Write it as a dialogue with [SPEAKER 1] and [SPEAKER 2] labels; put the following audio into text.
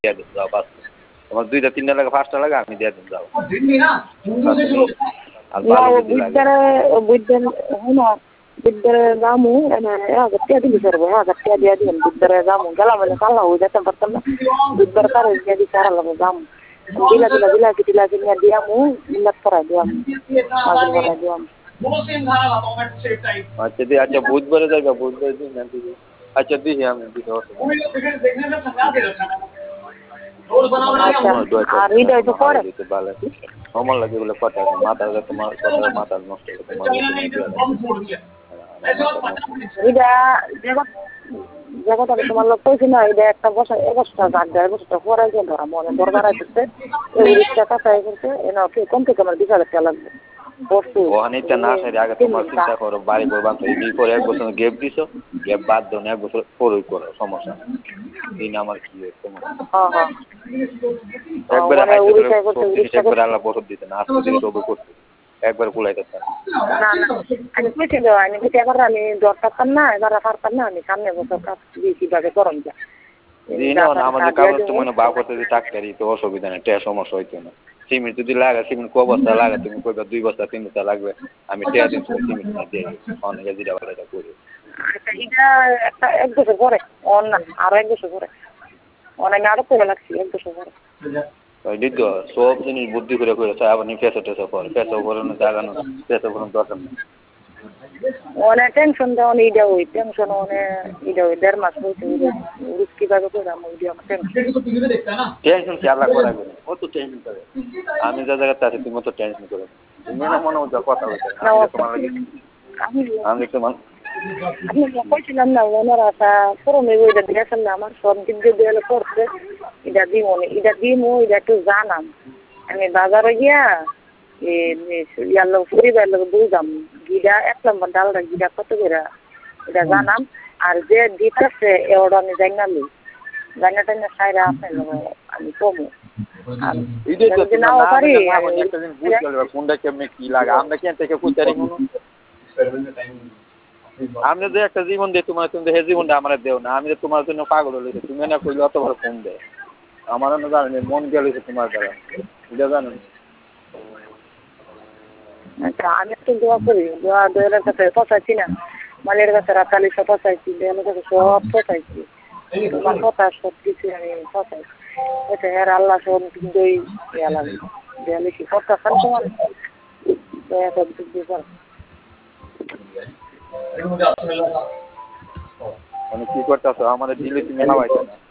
[SPEAKER 1] দিয়ে দিন যাও বাস তোমার 2টা 3টা লাগে 5টা লাগে আমি দিয়ে দিন যাও আর
[SPEAKER 2] না
[SPEAKER 1] ভালো
[SPEAKER 2] ও
[SPEAKER 1] যদি লাগে
[SPEAKER 2] বুদ্ধরে না বুদ্ধরে রামু গতিয়া দিলি করবো গতিয়া দিয়ে দিন বুদ্ধরে রামু গেলাম বলে কাল্লা হয়ে যেতে পারতাম না বুদ্ধরে তার দিয়ে দিতে আর লাগবে রামু দিলা কিনে দিয়ামু মিলাত করা দিয়ামু মাগুর করা দিয়ামু
[SPEAKER 1] আচ্ছা দি আচ্ছা বুধবারে যাইবা বুধবারে দিন না দিদি আচ্ছা দিহি আমি দিতে
[SPEAKER 2] আচ্ছা আর হৃদয় তো পরে
[SPEAKER 1] ভালো আমার লাগে বলে কথা মাথা তোমার কথা মাথা নষ্ট করে তোমার
[SPEAKER 2] এটা জায়গাটা তোমার লোক কইছি না এটা একটা বছর 1 জাগ দেয় বছরটা পরে গিয়ে ধরা মনে দরকার আছে এই রিক্সা কাটাই করতে এনা কম থেকে আমার বিশাল একটা লাগবে
[SPEAKER 1] ওখানে না সাইড আগে তোমার চিন্তা করো বাড়ি করবা তো এই পরে 1 বছর গ্যাপ দিছো গ্যাপ বাদ দাও 1 বছর পরেই করো সমস্যা দিন আমার কি তোমার একবার একবার আল্লাহ বছর দিতে না আজকে থেকে তবু করতে একবার কুলাইতে
[SPEAKER 2] না আমি কইছি তো আমি কইছি এবার আমি দরকার না এবার পারতাম না আমি সামনে বছর কাজ কিভাবে করম যা
[SPEAKER 1] আমাদের কাগজ তো মনে বাউ করতে যে টাকারি তো অসুবিধা নেই টেয়া সমস্যা হইতো না সিমেন্ট যদি লাগে সিমেন্ট ক বস্তা লাগে তুমি কইবা 2 বস্তা 3 বস্তা লাগবে আমি টেয়া দিন সিমেন্ট না দিয়ে অনেক যেটা বলে এটা করি
[SPEAKER 2] আচ্ছা এটা একটা 1 বছর পরে অন না আর 1 বছর পরে অনেক আরো পরে লাগছে 1 বছর পরে
[SPEAKER 1] ওই দিদি সব জিনিস বুদ্ধি করে করেছে আবার নি পেছে টেছে পরে পেছে করানো জায়গা না পেছে কোনো দরকার নেই
[SPEAKER 2] অনেক টেনশন দাও এইটা ওই টেনশন অনেক এইটা ওই 1.5 মাস হইছে কিভাবে করে আমি ওই আমার
[SPEAKER 1] টেনশন কি আল্লাহ করাবে ও তো টেনশন করে আমি যা জায়গাতে আছি তুমি তো টেনশন করো তুমি না মনে হচ্ছে কথা হইছে আমি তোমার
[SPEAKER 2] আমি কইছিলাম না ওনার আশা পুরনো ওইটা দিয়েছেন না আমার সব দিক দিয়ে দেওয়ালে করছে এটা দিমো এটা একটু জানাম আমি বাজারে গিয়া ইয়ার লোক পরিবার লোক বুঝলাম গিডা 1 নম্বর ডালটা গিডা কত করে এটা জানাম আর যে দিতেছে এওটা আমি জানালি জানাটা না সাইরা আছে আমি কমু
[SPEAKER 1] কোনটা কেমনি কি লাগে আমরা কেন থেকে কুচারি আমি যে একটা জীবন দিই তোমার তুমি হে জীবনটা আমার দেও না আমি তোমার জন্য পাগল হইছি তুমি না কইলে অত বড় ফোন দেয় আমার না জানি মন গেল তোমার দ্বারা এটা জানো
[SPEAKER 2] আচ্ছা আমি তো দোয়া করি দোয়ার কাছে পৌঁছাচ্ছি না মালের কাছে রাতালি সব পৌঁছাইছি দেওয়ালের কাছে সব পৌঁছাইছি তোমার কথা সব কিছু আমি পৌঁছাইছি আচ্ছা হ্যাঁ আল্লাহ সব দই লাগে দেওয়ালে কি কথা খান তোমার দয়া সব দিয়ে কর
[SPEAKER 1] মানে কি করতেছো আমাদের দিলে তুমি হাওয়াইছো না